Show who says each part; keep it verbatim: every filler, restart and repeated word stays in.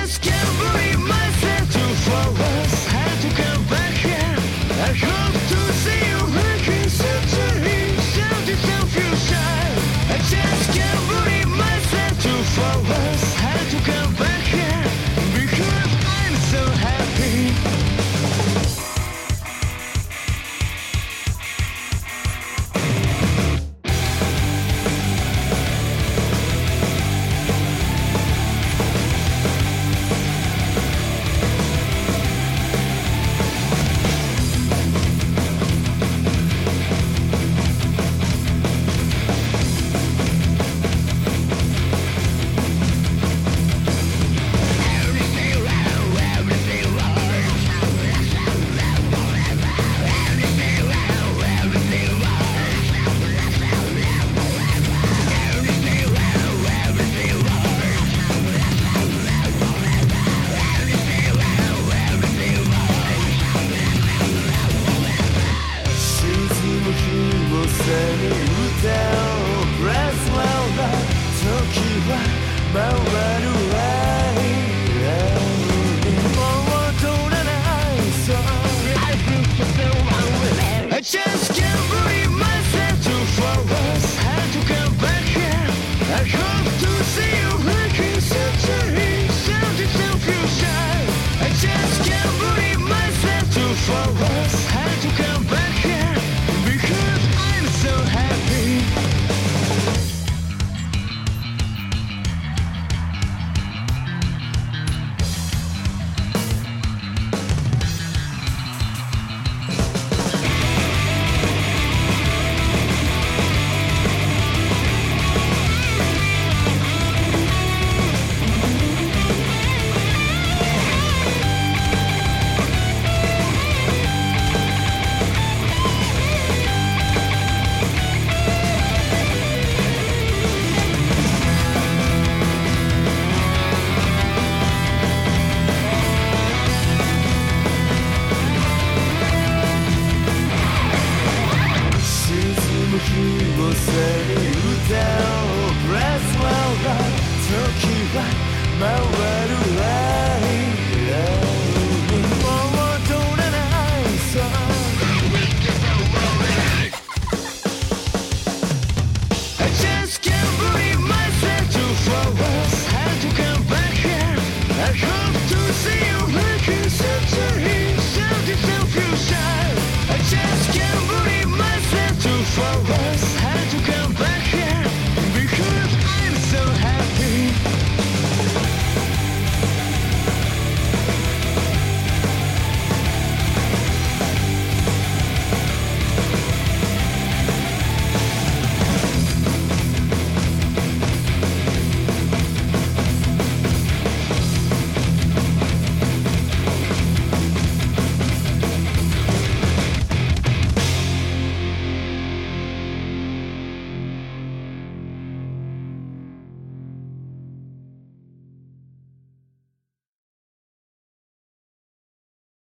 Speaker 1: just can't believe myself to forward. Had to come back here. I hope to see you looking century. Something so future. I just can't believe myself to forward. Had to come back here because I'm so happy. I just can't believe myself to forward. Had to come back here. I hope to see you looking century. Something so future. I just can't believe myself to forward. Had to come back here because I'm so happy. I just can't believe myself to forward.